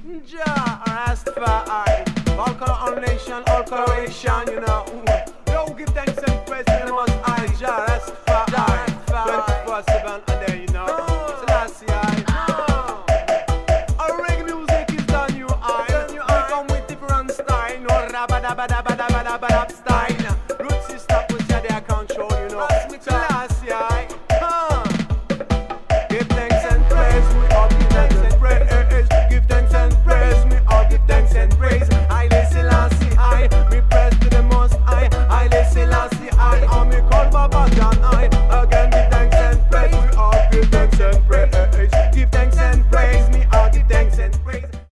Jah, Rastafari, all color, all nation, all coloration, you know. Yo, give thanks and praise to the Most High, Jah,